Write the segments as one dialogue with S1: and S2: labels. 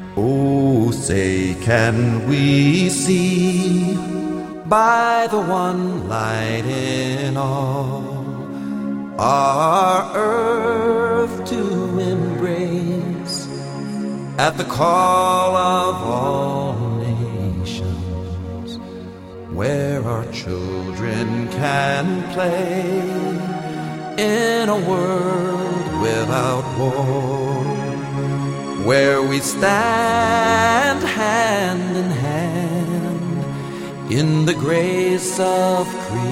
S1: Oh, say can we see by the one light in all our earth to embrace at the call of all nations, where our children can play in a world without war, where we stand hand in hand in the grace of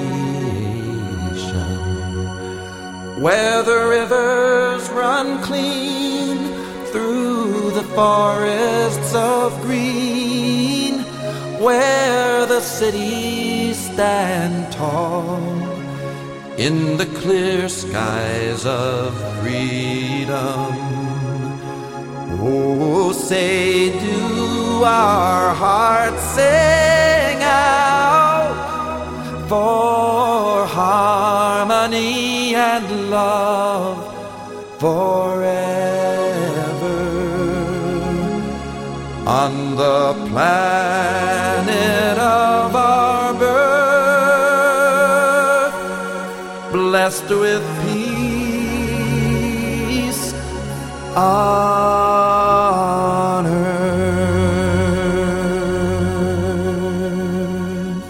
S1: creation, where the rivers run clean through the forests of green, where the cities stand tall in the clear skies of freedom. Oh, say do our hearts sing out for harmony and love forever on the planet of our birth, blessed with peace on earth.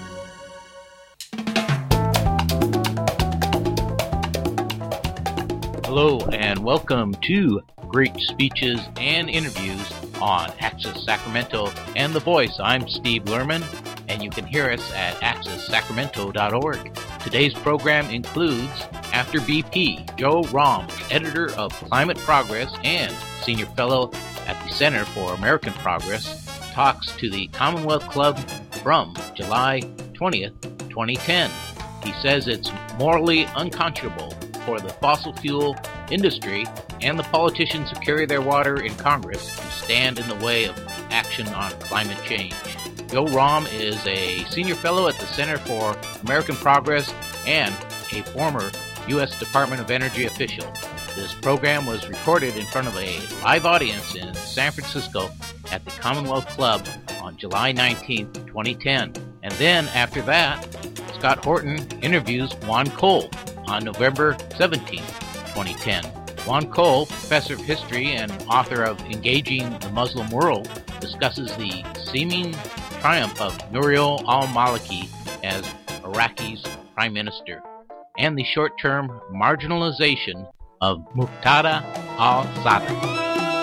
S2: Hello and welcome to Great Speeches and Interviews on Access Sacramento and The Voice. I'm Steve Lerman, and you can hear us at accesssacramento.org. Today's program includes, after BP, Joe Romm, editor of Climate Progress and senior fellow at the Center for American Progress, talks to the Commonwealth Club from July 20th, 2010. He says it's morally unconscionable for the fossil fuel industry and the politicians who carry their water in Congress to stand in the way of action on climate change. Joe Romm is a senior fellow at the Center for American Progress and a former U.S. Department of Energy official. This program was recorded in front of a live audience in San Francisco at the Commonwealth Club on July 19, 2010. And then after that, Scott Horton interviews Juan Cole on November 17, 2010. Juan Cole, professor of history and author of Engaging the Muslim World, discusses the seeming triumph of Nouri al-Maliki as Iraqi's prime minister and the short-term marginalization of Muqtada al-Sadr.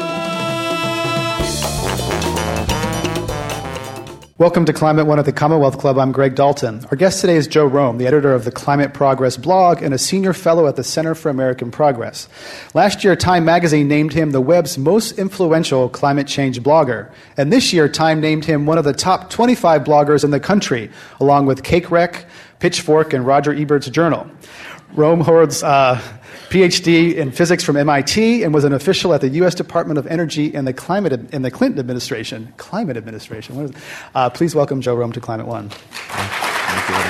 S3: Welcome to Climate One at the Commonwealth Club. I'm Greg Dalton. Our guest today is Joe Romm, the editor of the Climate Progress blog and a senior fellow at the Center for American Progress. Last year, Time magazine named him the web's most influential climate change blogger. And this year, Time named him one of the top 25 bloggers in the country, along with Cake Wreck, Pitchfork, and Roger Ebert's Journal. Romm holds PhD in physics from MIT and was an official at the U.S. Department of Energy in the Clinton administration. Climate administration. What is it? Please welcome Joe Romm to Climate One.
S4: Thank you.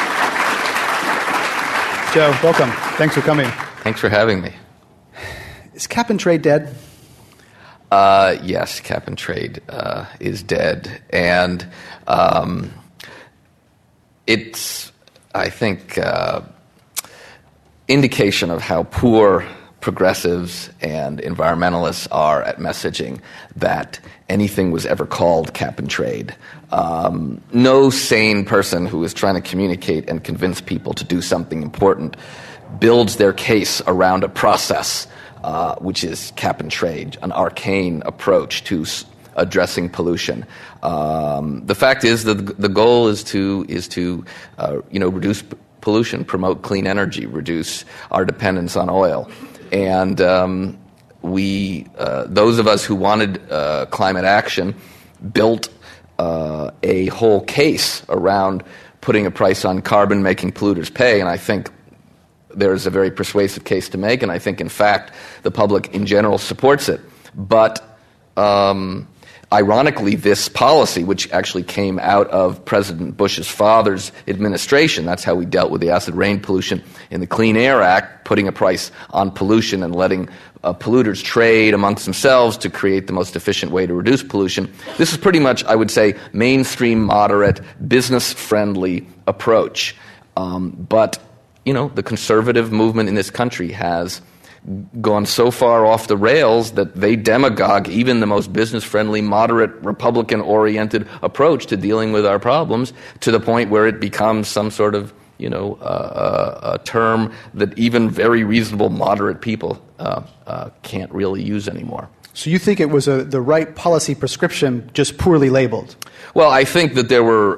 S3: Joe, welcome. Thanks for coming.
S4: Thanks for having me.
S3: Is cap and trade dead?
S4: Yes, cap and trade is dead. And it's, I think, indication of how poor progressives and environmentalists are at messaging that anything was ever called cap and trade. No sane person who is trying to communicate and convince people to do something important builds their case around a process which is cap and trade, an arcane approach to addressing pollution. The fact is that the goal is to reduce pollution, promote clean energy, reduce our dependence on oil. And those of us who wanted climate action built a whole case around putting a price on carbon, making polluters pay, and I think there's a very persuasive case to make, and I think, in fact, the public in general supports it. But ironically, this policy, which actually came out of President Bush's father's administration, that's how we dealt with the acid rain pollution in the Clean Air Act, putting a price on pollution and letting polluters trade amongst themselves to create the most efficient way to reduce pollution. This is pretty much, I would say, mainstream, moderate, business-friendly approach. But, the conservative movement in this country has gone so far off the rails that they demagogue even the most business-friendly, moderate, Republican-oriented approach to dealing with our problems to the point where it becomes some sort of, a term that even very reasonable, moderate people can't really use anymore.
S3: So you think it was the right policy prescription, just poorly labeled?
S4: Well, I think that there were,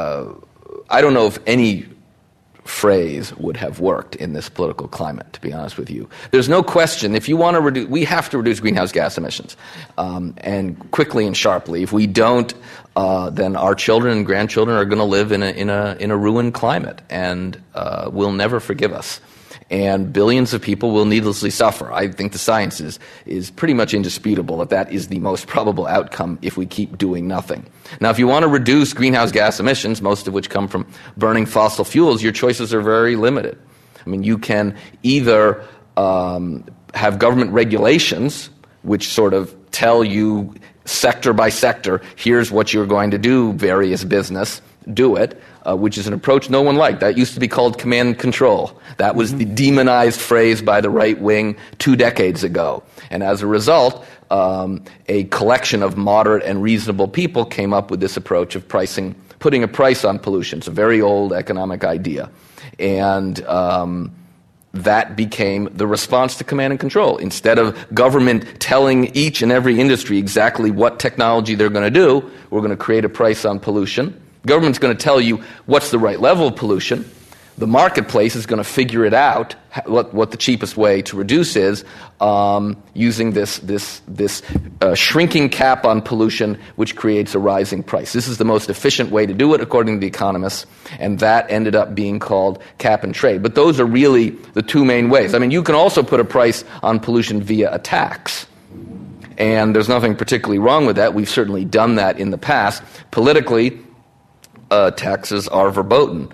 S4: I don't know if any phrase would have worked in this political climate, to be honest with you. There's no question, if you want to reduce, we have to reduce greenhouse gas emissions, and quickly and sharply. If we don't, then our children and grandchildren are going to live in a ruined climate, and will never forgive us. And billions of people will needlessly suffer. I think the science is pretty much indisputable that is the most probable outcome if we keep doing nothing. Now, if you want to reduce greenhouse gas emissions, most of which come from burning fossil fuels, your choices are very limited. I mean, you can either have government regulations, which sort of tell you sector by sector, here's what you're going to do, various business, do it, which is an approach no one liked. That used to be called command and control. That was the demonized phrase by the right wing 2 decades ago. And as a result, a collection of moderate and reasonable people came up with this approach of putting a price on pollution. It's a very old economic idea. And that became the response to command and control. Instead of government telling each and every industry exactly what technology they're going to do, we're going to create a price on pollution. Government's going to tell you what's the right level of pollution. The marketplace is going to figure it out, what the cheapest way to reduce is, using this shrinking cap on pollution, which creates a rising price. This is the most efficient way to do it, according to the economists, and that ended up being called cap and trade. But those are really the two main ways. I mean, you can also put a price on pollution via a tax. And there's nothing particularly wrong with that. We've certainly done that in the past. Politically, taxes are verboten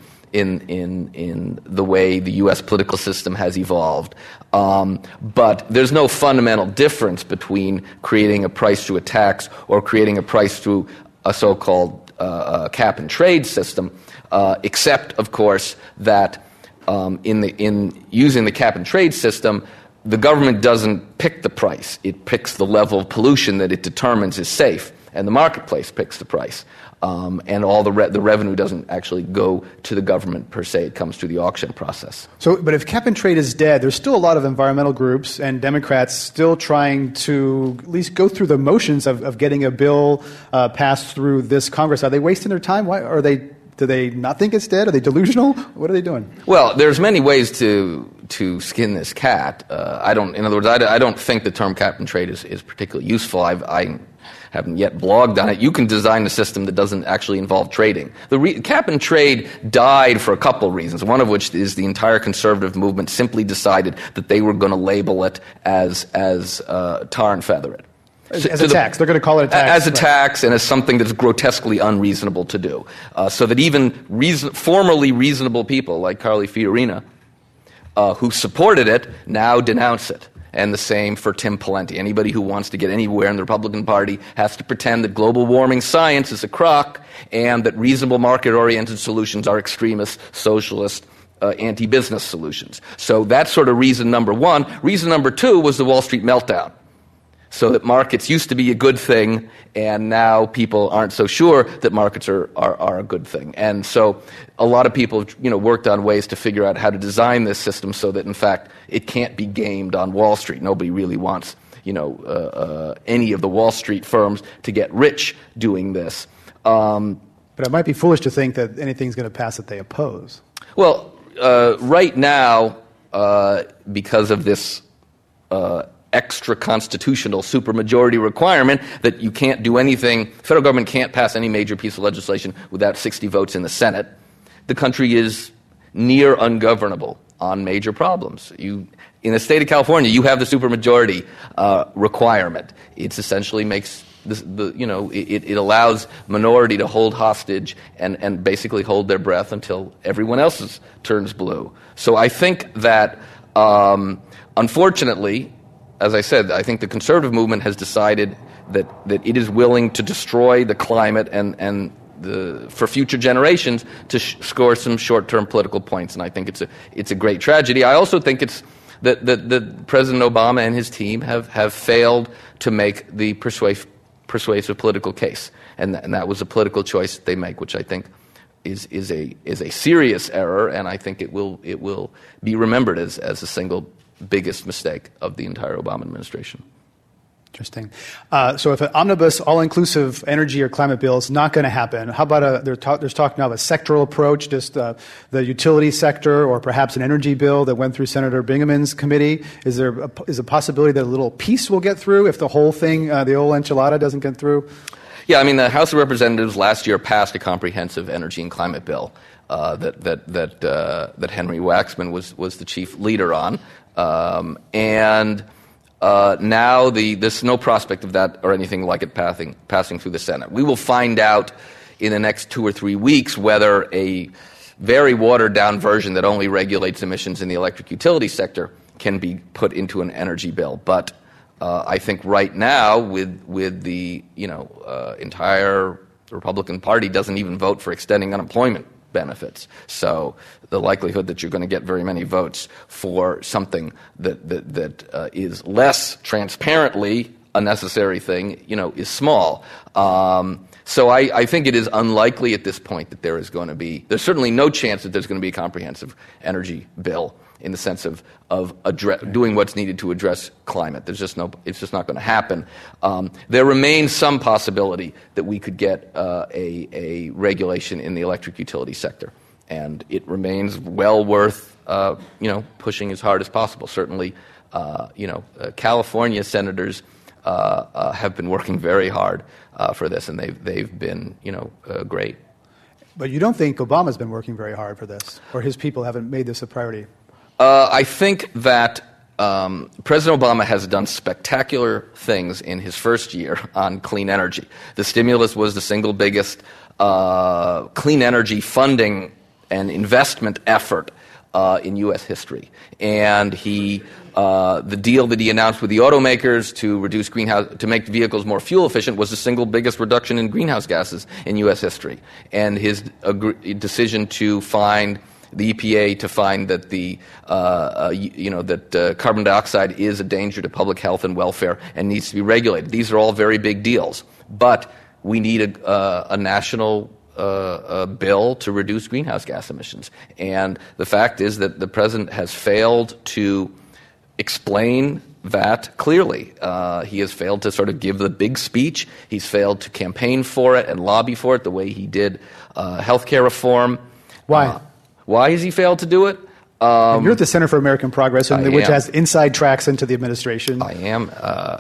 S4: in the way the U.S. political system has evolved. But there's no fundamental difference between creating a price through a tax or creating a price through a so-called cap and trade system, except, of course, that in using the cap and trade system, the government doesn't pick the price. It picks the level of pollution that it determines is safe, and the marketplace picks the price. And all the revenue doesn't actually go to the government per se. It comes through the auction process.
S3: So, but if cap and trade is dead, there's still a lot of environmental groups and Democrats still trying to at least go through the motions of getting a bill passed through this Congress. Are they wasting their time? Why are they? Do they not think it's dead? Are they delusional? What are they doing?
S4: Well, there's many ways to skin this cat. I don't think the term cap and trade is particularly useful. I haven't yet blogged on it. You can design a system that doesn't actually involve trading. Cap and trade died for a couple of reasons, one of which is the entire conservative movement simply decided that they were going to label it as tar and feather it.
S3: As a tax. They're going to call it a tax.
S4: As a tax and as something that's grotesquely unreasonable to do. So that even formerly reasonable people like Carly Fiorina, who supported it, now denounce it. And the same for Tim Pawlenty. Anybody who wants to get anywhere in the Republican Party has to pretend that global warming science is a crock and that reasonable market-oriented solutions are extremist, socialist, anti-business solutions. So that's sort of reason number one. Reason number two was the Wall Street meltdown. So that markets used to be a good thing, and now people aren't so sure that markets are a good thing. And so a lot of people have worked on ways to figure out how to design this system so that, in fact, it can't be gamed on Wall Street. Nobody really wants any of the Wall Street firms to get rich doing this.
S3: But it might be foolish to think that anything's going to pass that they oppose.
S4: Well, right now, because of this extra-constitutional supermajority requirement that you can't do anything, federal government can't pass any major piece of legislation without 60 votes in the Senate, the country is near ungovernable on major problems. In the state of California, you have the supermajority requirement. It essentially makes it allows minority to hold hostage and basically hold their breath until everyone else's turns blue. So I think that, unfortunately, as I said, I think the conservative movement has decided that it is willing to destroy the climate and for future generations to score some short-term political points, and I think it's a great tragedy. I also think it's that President Obama and his team have failed to make the persuasive political case, and that was a political choice they make, which I think is a serious error, and I think it will be remembered as the single biggest mistake of the entire Obama administration.
S3: Interesting. So if an omnibus, all-inclusive energy or climate bill is not going to happen, how about there's talk now of a sectoral approach, just the utility sector, or perhaps an energy bill that went through Senator Bingham's committee? Is a possibility that a little piece will get through if the whole thing, the old enchilada, doesn't get through?
S4: Yeah, I mean, the House of Representatives last year passed a comprehensive energy and climate bill that Henry Waxman was the chief leader on, now there's no prospect of that or anything like it passing through the Senate. We will find out in the next 2 or 3 weeks whether a very watered-down version that only regulates emissions in the electric utility sector can be put into an energy bill. But I think right now, with the entire Republican Party doesn't even vote for extending unemployment benefits. So the likelihood that you're going to get very many votes for something that is less transparently a necessary thing, is small. So I think it is unlikely at this point that there's certainly no chance that there's going to be a comprehensive energy bill in the sense of doing what's needed to address climate. It's just not going to happen. There remains some possibility that we could get a regulation in the electric utility sector, and it remains well worth pushing as hard as possible. Certainly, California senators have been working very hard for this, and they've been great.
S3: But you don't think Obama's been working very hard for this, or his people haven't made this a priority?
S4: I think that President Obama has done spectacular things in his first year on clean energy. The stimulus was the single biggest clean energy funding and investment effort in U.S. history. And the deal that he announced with the automakers to make vehicles more fuel efficient was the single biggest reduction in greenhouse gases in U.S. history. And his decision to find the EPA to find that carbon dioxide is a danger to public health and welfare and needs to be regulated. These are all very big deals, but we need a national bill to reduce greenhouse gas emissions. And the fact is that the president has failed to explain that clearly. He has failed to sort of give the big speech. He's failed to campaign for it and lobby for it the way he did health care reform.
S3: Why?
S4: Why has he failed to do it?
S3: You're at the Center for American Progress, which has inside tracks into the administration.
S4: I am,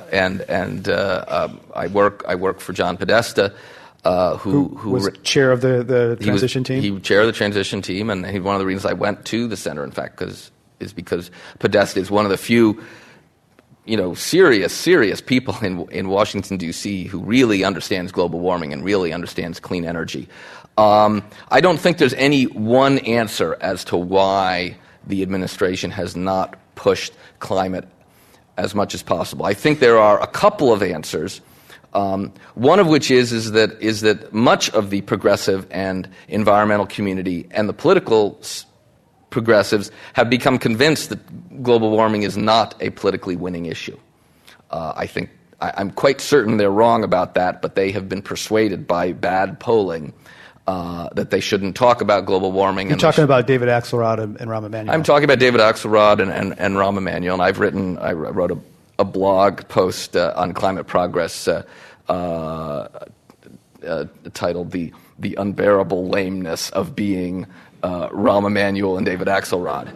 S4: I work for John Podesta, who
S3: was chair of the transition team.
S4: He was chair of the transition team, and one of the reasons I went to the center, in fact, is because Podesta is one of the few, serious people in Washington D.C. who really understands global warming and really understands clean energy. I don't think there's any one answer as to why the administration has not pushed climate as much as possible. I think there are a couple of answers. One of which is that much of the progressive and environmental community and the political progressives have become convinced that global warming is not a politically winning issue. I'm quite certain they're wrong about that, but they have been persuaded by bad polling that they shouldn't talk about global warming.
S3: You're talking about David Axelrod and Rahm Emanuel.
S4: I'm talking about David Axelrod and Rahm Emanuel, and I wrote a blog post on Climate Progress titled "The Unbearable Lameness of Being Rahm Emanuel and David Axelrod."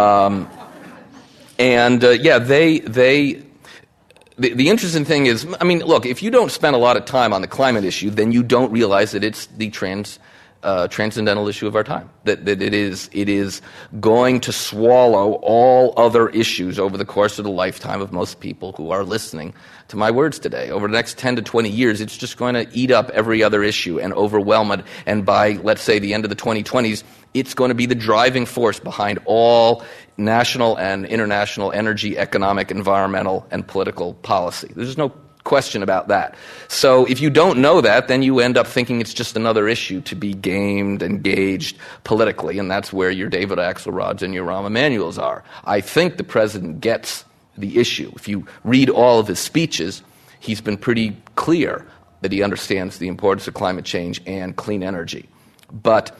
S4: The interesting thing is, look, if you don't spend a lot of time on the climate issue, then you don't realize that it's the transcendental issue of our time. That it is going to swallow all other issues over the course of the lifetime of most people who are listening to my words today. Over the next 10 to 20 years, it's just going to eat up every other issue and overwhelm it. And by, let's say, the end of the 2020s, it's going to be the driving force behind all national and international energy, economic, environmental, and political policy. There's no question about that. So if you don't know that, then you end up thinking it's just another issue to be gamed and gauged politically, and that's where your David Axelrods and your Rahm Emanuels are. I think the president gets the issue. If you read all of his speeches, he's been pretty clear that he understands the importance of climate change and clean energy. But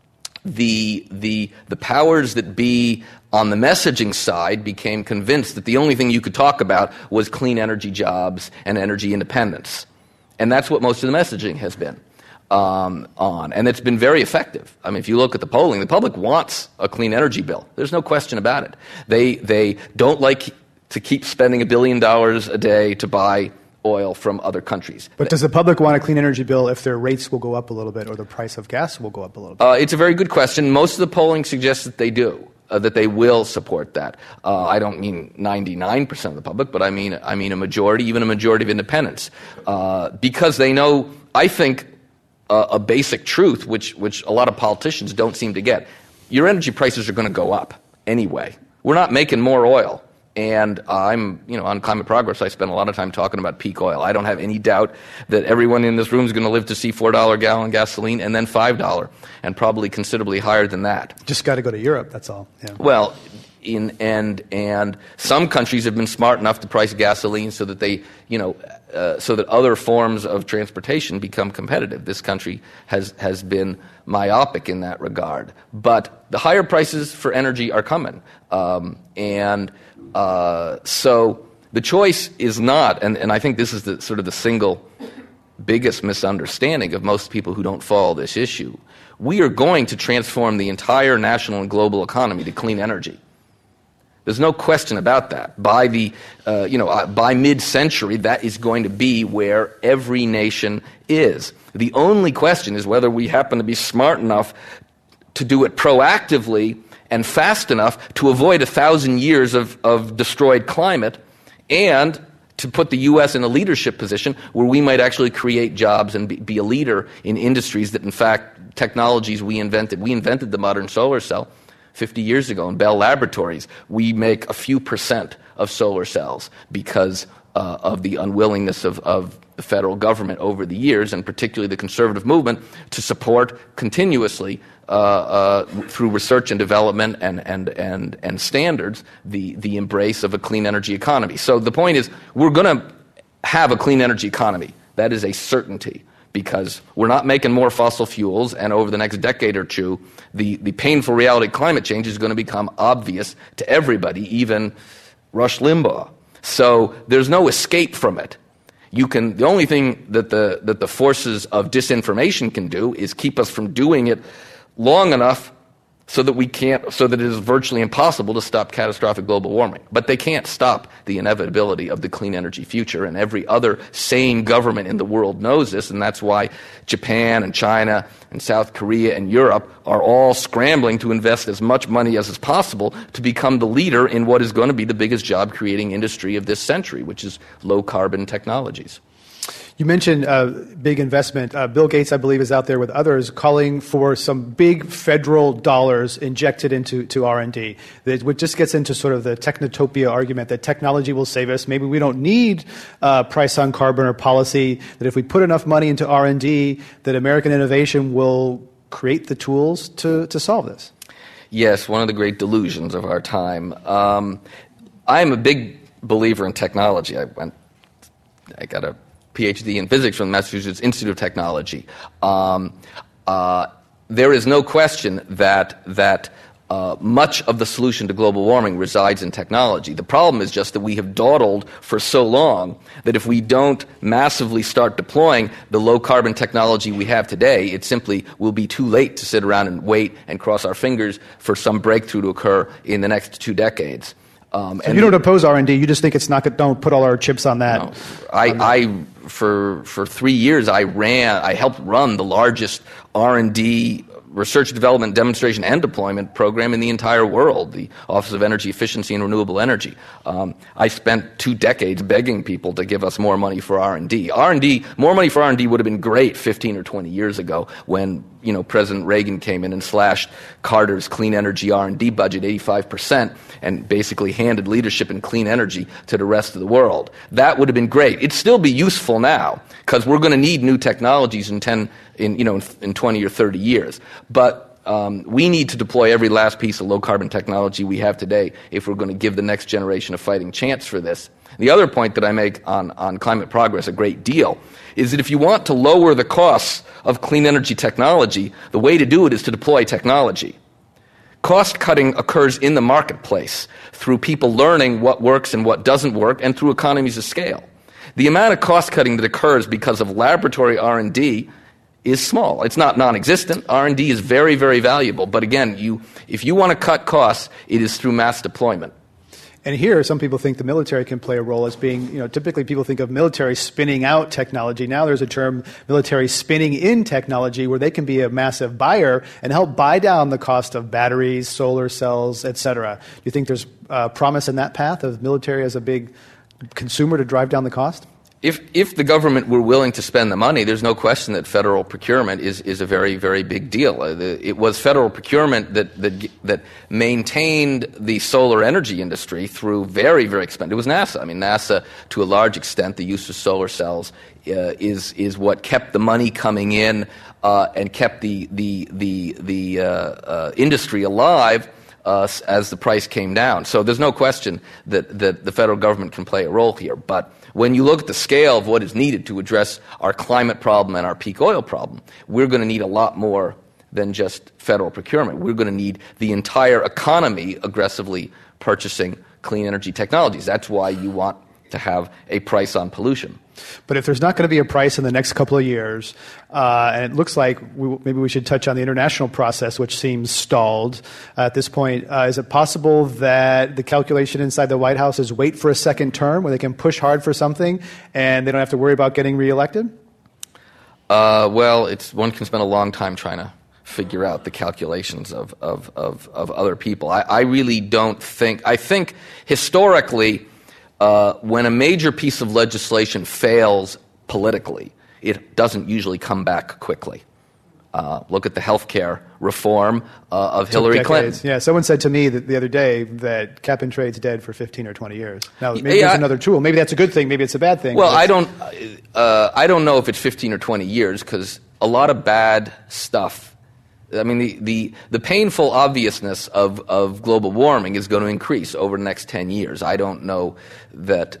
S4: the powers that be on the messaging side became convinced that the only thing you could talk about was clean energy jobs and energy independence. And that's what most of the messaging has been on. And it's been very effective. I mean, if you look at the polling, the public wants a clean energy bill. There's no question about it. They don't like to keep spending $1 billion a day to buy oil from other countries.
S3: But does the public want a clean energy bill if their rates will go up a little bit or the price of gas will go up a little bit?
S4: It's a very good question. Most of the polling suggests that they do, that they will support that. I don't mean 99% of the public, but I mean a majority, even a majority of independents, because they know, I think, a basic truth, which a lot of politicians don't seem to get. Your energy prices are going to go up anyway. We're not making more oil. And I'm, on Climate Progress, I spend a lot of time talking about peak oil. I don't have any doubt that everyone in this room is going to live to see $4 a gallon gasoline and then $5, and probably considerably higher than that.
S3: Just got to go to Europe, that's all. Yeah.
S4: Well, and some countries have been smart enough to price gasoline so that they, so that other forms of transportation become competitive. This country has been myopic in that regard. But the higher prices for energy are coming, so the choice is not, and I think this is the sort of the single biggest misunderstanding of most people who don't follow this issue. We are going to transform the entire national and global economy to clean energy. There's no question about that. By by mid-century, that is going to be where every nation is. The only question is whether we happen to be smart enough to do it proactively and fast enough to avoid 1,000 years of destroyed climate, and to put the U.S. in a leadership position where we might actually create jobs and be a leader in industries that, in fact, technologies we invented. We invented the modern solar cell 50 years ago in Bell Laboratories. We make a few percent of solar cells because of the unwillingness of the federal government over the years, and particularly the conservative movement, to support continuously through research and development and standards the embrace of a clean energy economy. So the point is, we're going to have a clean energy economy. That is a certainty, because we're not making more fossil fuels, and over the next decade or two, the painful reality of climate change is going to become obvious to everybody, even Rush Limbaugh. So there's no escape from it. The only thing that the forces of disinformation can do is keep us from doing it long enough so that it is virtually impossible to stop catastrophic global warming. But they can't stop the inevitability of the clean energy future, and every other sane government in the world knows this, and that's why Japan and China and South Korea and Europe are all scrambling to invest as much money as is possible to become the leader in what is going to be the biggest job-creating industry of this century, which is low-carbon technologies.
S3: You mentioned big investment. Bill Gates, I believe, is out there with others calling for some big federal dollars injected into R&D. Which just gets into sort of the technotopia argument that technology will save us. Maybe we don't need price on carbon or policy, that if we put enough money into R&D, that American innovation will create the tools to solve this. Yes, one of the great delusions of our time. I am a big believer in technology. I got a PhD in physics from the Massachusetts Institute of Technology. There is no question that much of the solution to global warming resides in technology. The problem is just that we have dawdled for so long that if we don't massively start deploying the low-carbon technology we have today, it simply will be too late to sit around and wait and cross our fingers for some breakthrough to occur in the next 2 decades. So you don't oppose R&D, you just think it's not, don't put all our chips on that. No. I
S4: for 3 years, I helped run the largest R&D, research, development, demonstration, and deployment program in the entire world, the Office of Energy Efficiency and Renewable Energy. I spent 2 decades begging people to give us more money for R&D. More money for R&D would have been great 15 or 20 years ago when, President Reagan came in and slashed Carter's clean energy R&D budget 85% and basically handed leadership in clean energy to the rest of the world. That would have been great. It'd still be useful now because we're going to need new technologies in 20 or 30 years. But we need to deploy every last piece of low-carbon technology we have today if we're going to give the next generation a fighting chance for this. The other point that I make on climate progress a great deal is that if you want to lower the costs of clean energy technology, the way to do it is to deploy technology. Cost cutting occurs in the marketplace through people learning what works and what doesn't work and through economies of scale. The amount of cost cutting that occurs because of laboratory R&D is small. It's not non-existent. R&D is very, very valuable. But again, if you want to cut costs, it is through mass deployment.
S3: And here, some people think the military can play a role as being, typically people think of military spinning out technology. Now there's a term, military spinning in technology, where they can be a massive buyer and help buy down the cost of batteries, solar cells, et cetera. Do you think there's promise in that path of military as a big consumer to drive down the cost?
S4: If the government were willing to spend the money, there's no question that federal procurement is a very, very big deal. It was federal procurement that maintained the solar energy industry through very, very expensive. It was NASA. I mean, NASA, to a large extent, the use of solar cells is what kept the money coming in and kept the industry alive as the price came down. So there's no question that the federal government can play a role here. But when you look at the scale of what is needed to address our climate problem and our peak oil problem, we're going to need a lot more than just federal procurement. We're going to need the entire economy aggressively purchasing clean energy technologies. That's why you want to have a price on pollution.
S3: But if there's not going to be a price in the next couple of years, and it looks like maybe we should touch on the international process, which seems stalled at this point, is it possible that the calculation inside the White House is wait for a second term where they can push hard for something and they don't have to worry about getting reelected?
S4: Well, one can spend a long time trying to figure out the calculations of other people. I really don't think – I think historically – when a major piece of legislation fails politically, it doesn't usually come back quickly. Look at the health care reform of Hillary Clinton.
S3: Yeah, someone said to me the other day that cap and trade's dead for 15 or 20 years. Now, maybe there's another tool. Maybe that's a good thing. Maybe it's a bad thing.
S4: Well, I don't know if it's 15 or 20 years because a lot of bad stuff. I mean, the painful obviousness of global warming is going to increase over the next 10 years. I don't know that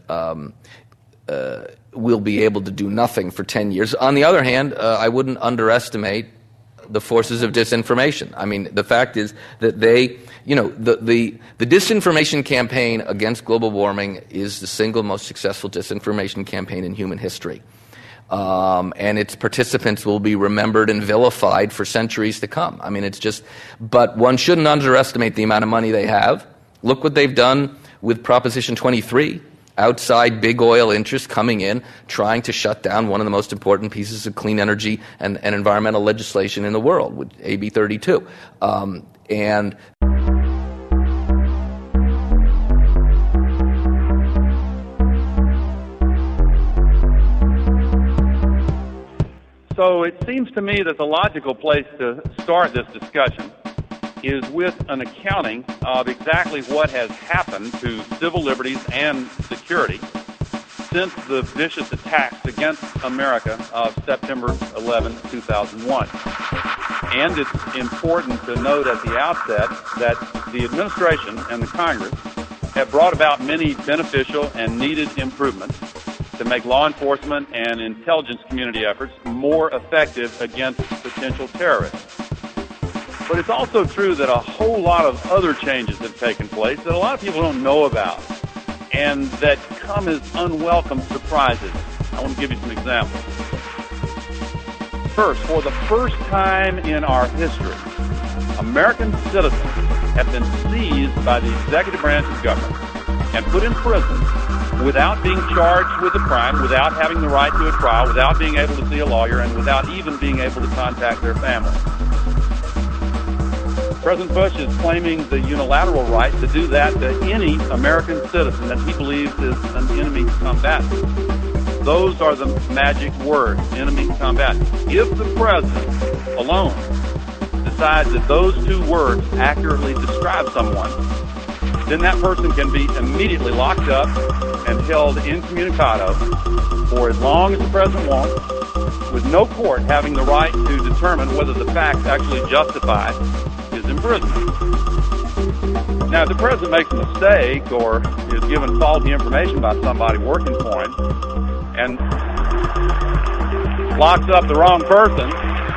S4: we'll be able to do nothing for 10 years. On the other hand, I wouldn't underestimate the forces of disinformation. I mean, the fact is that the disinformation campaign against global warming is the single most successful disinformation campaign in human history. And its participants will be remembered and vilified for centuries to come. I mean, but one shouldn't underestimate the amount of money they have. Look what they've done with Proposition 23, outside big oil interests coming in, trying to shut down one of the most important pieces of clean energy and environmental legislation in the world, with AB 32.
S5: So it seems to me that the logical place to start this discussion is with an accounting of exactly what has happened to civil liberties and security since the vicious attacks against America of September 11, 2001. And it's important to note at the outset that the administration and the Congress have brought about many beneficial and needed improvements to make law enforcement and intelligence community efforts more effective against potential terrorists. But it's also true that a whole lot of other changes have taken place that a lot of people don't know about and that come as unwelcome surprises. I want to give you some examples. First, for the first time in our history, American citizens have been seized by the executive branch of government and put in prison without being charged with a crime, without having the right to a trial, without being able to see a lawyer, and without even being able to contact their family. President Bush is claiming the unilateral right to do that to any American citizen that he believes is an enemy combatant. Those are the magic words, enemy combatant. If the president alone decides that those two words accurately describe someone, then that person can be immediately locked up and held incommunicado for as long as the president wants, with no court having the right to determine whether the facts actually justify his imprisonment. Now, if the president makes a mistake or is given faulty information by somebody working for him and locks up the wrong person,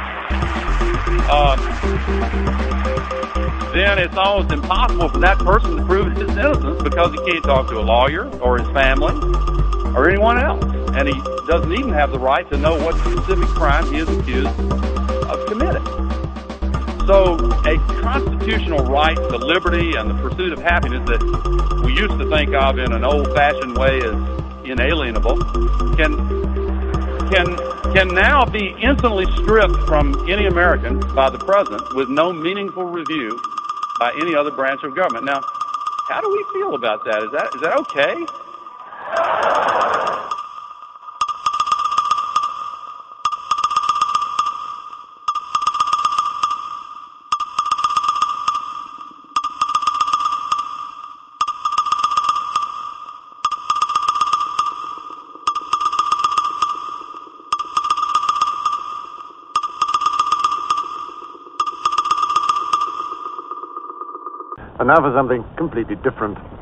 S5: then it's almost impossible for that person to prove his innocence because he can't talk to a lawyer or his family or anyone else. And he doesn't even have the right to know what specific crime he is accused of committing. So a constitutional right to liberty and the pursuit of happiness that we used to think of in an old-fashioned way as inalienable can now be instantly stripped from any American by the president with no meaningful review by any other branch of government. Now, how do we feel about that? Is that okay?
S6: And now for something completely different.